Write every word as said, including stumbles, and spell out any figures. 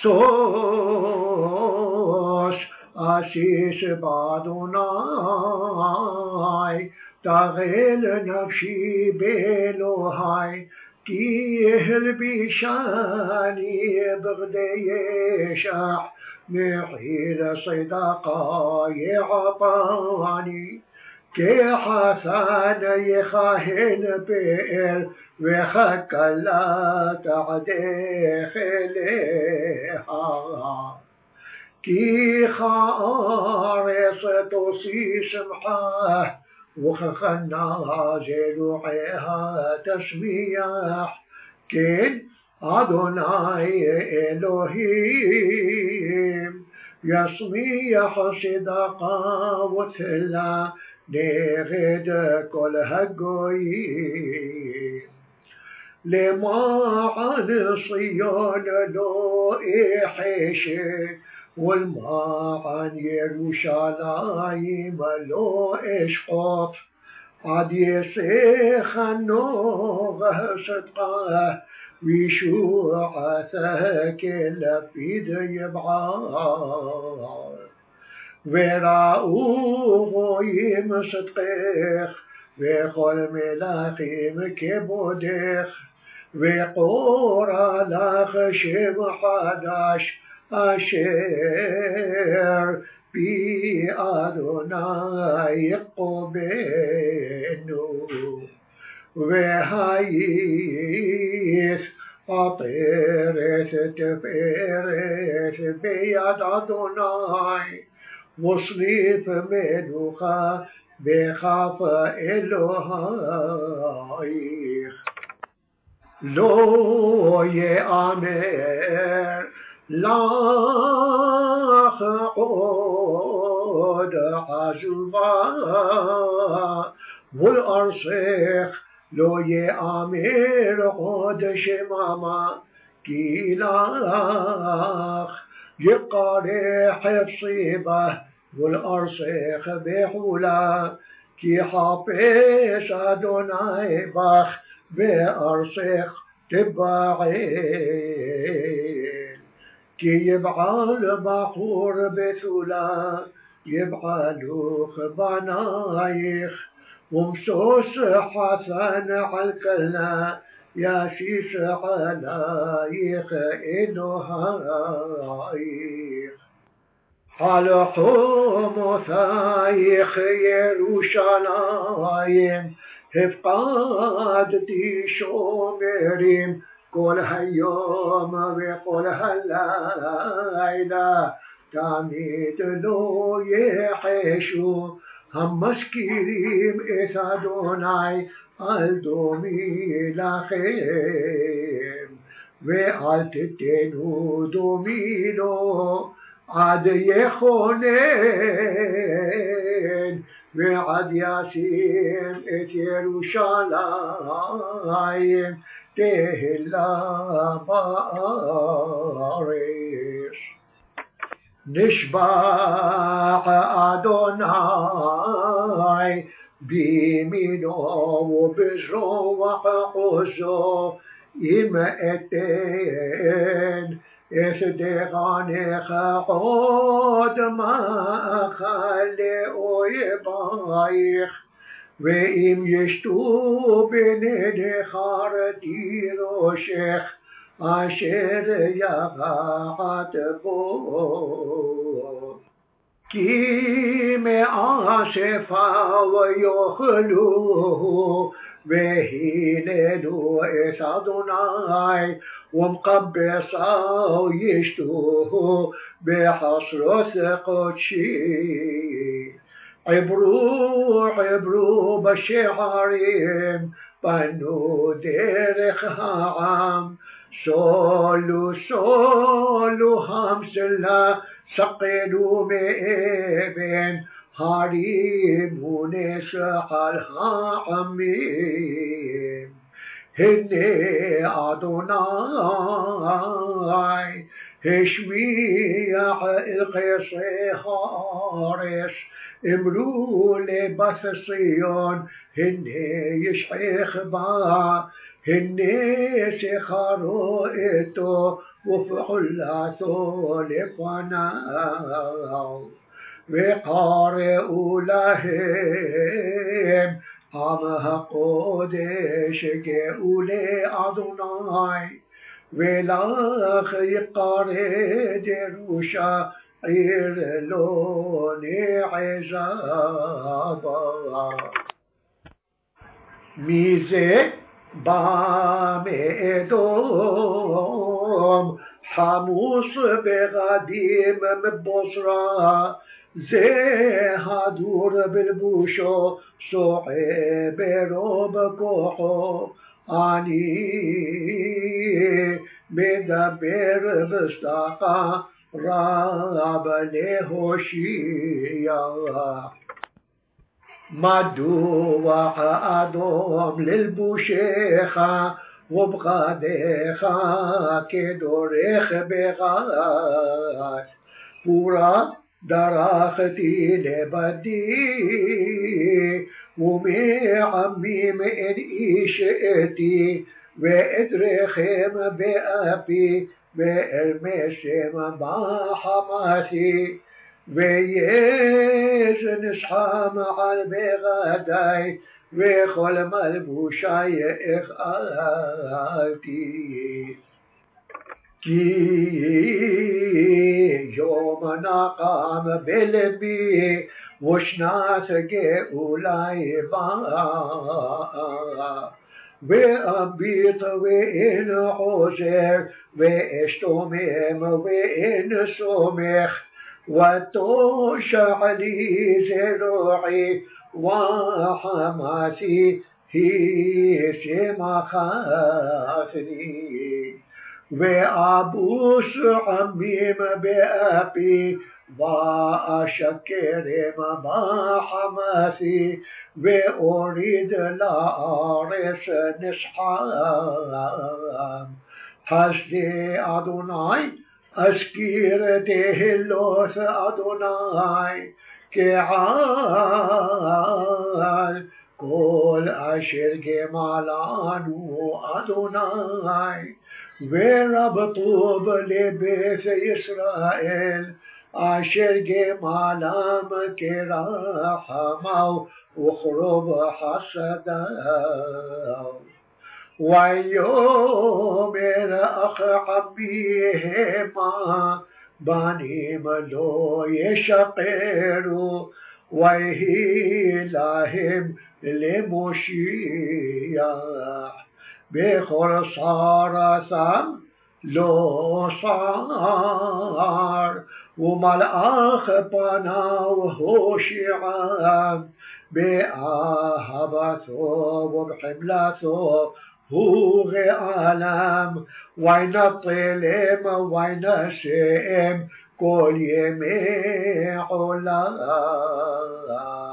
שוש אשיש באדוני תגל נפשי באלוהי כי הלבישני בגדי ישע מחיר صدقا يعطاني كحسن يخهن بئر وخكلت عدخلها كي خارس توصي سمحه وخخنا جروحها تسميح كن أدوناي إلهيم يسميح صدقا وتلا نغد كل هجويم لمعن صيان لو إحشي والمعن يروشلايم لو إشقط عد يسخنو صدقه ويشوعتك لفيد يبعار وراءوه يمصدقخ وكل ملاخيم كبودخ وقورا لخ شب حداش أشير بي أدوناي قبنو وهايث أطيرت تفيرت بيد أدوناي وصليب ملوخا بخاف إلهي لو يأمر لاخ عود عزوبا والأرصيخ لو يأمر عود شماما كيلاخ يقاري حفصيبه والأرصيخ بحولا كي حابس أدوناي بخ بأرصيخ تبعين كي يبعال بحور بثولا يبعالوخ بنايخ ومسوس حسن عالكلا يا شيش علايخ إلهايخ حلقو مثايخ يروشلايم هفقادتي شومريم كل هاليوم وكل هالليلة تعميد لو يحشو هم مسكيريم إثادوناي الدومي لخيم وعلتتنو دومينو عد يخونين وعد ياسين ات يروشلايم تهلا باريش نشبع أدوناي بيمينو وبجرو وحقوزو يمأتين إصدقانك عود ما خلي ويبايخ وإم يشتو بني خارتي روشيخ أشير يغاعت بو كي مآسفا ويخلوه وهيللو إسادوناي ومقبصا ويشتوه بحصرة قدشي عبرو عبرو بشعرهم بنو درخ عام سولو سولو همسلا سقلوا بإبن هاريم ونسح الحاميم هني أدوناي هشويع القصي هارس امرو لبث صيون هني يشحيخ با هني سخروا إتو وفعلاتو لفناو وقارئوا لهم عمها قدش جئولي أدوناي ولاخ يقارئ دروشا عير لوني عزابا ميزه بامدوم حموس بغديم مبصرة زي هدور بالبوشو صعب روب كوحو اني مدبر بستاقا راب لهوشيا مدوع أدوم للبوشيخة وبغاديخة كدوريخ بغاد بورا دراختي لبدي ومي عمي من إيشئتي وإدريخم بأبي وإرمشم بحماسي ويش نصحى مع البغداي وخل ملبوشاي إخالتي كي يومنا قام بلبي وشناس جئولاي با وأبيت وإن حسر وإشتمم وإن سمخ وتوشع لي زروعي وحماسي هي مخافني وأبوس عميم بأبي وأشكر ما حماسي وأريد لأرس نسحام حسدي أدوناي أسكير تهلوث أدوناي كعال كل أشر جمالانو أدوناي ورب طوب لبيت إسرائيل أشر جمالام كرحمو وخرب حسداو ويوم أخ عبيهما باني ملو يشقروا ويهي لهم لمشيح بخور صار ثم لو صار وملأخ بنا وهوشعا بأهبته وبحملته هو عالم وين الطلم وين الشئم كل يمي علا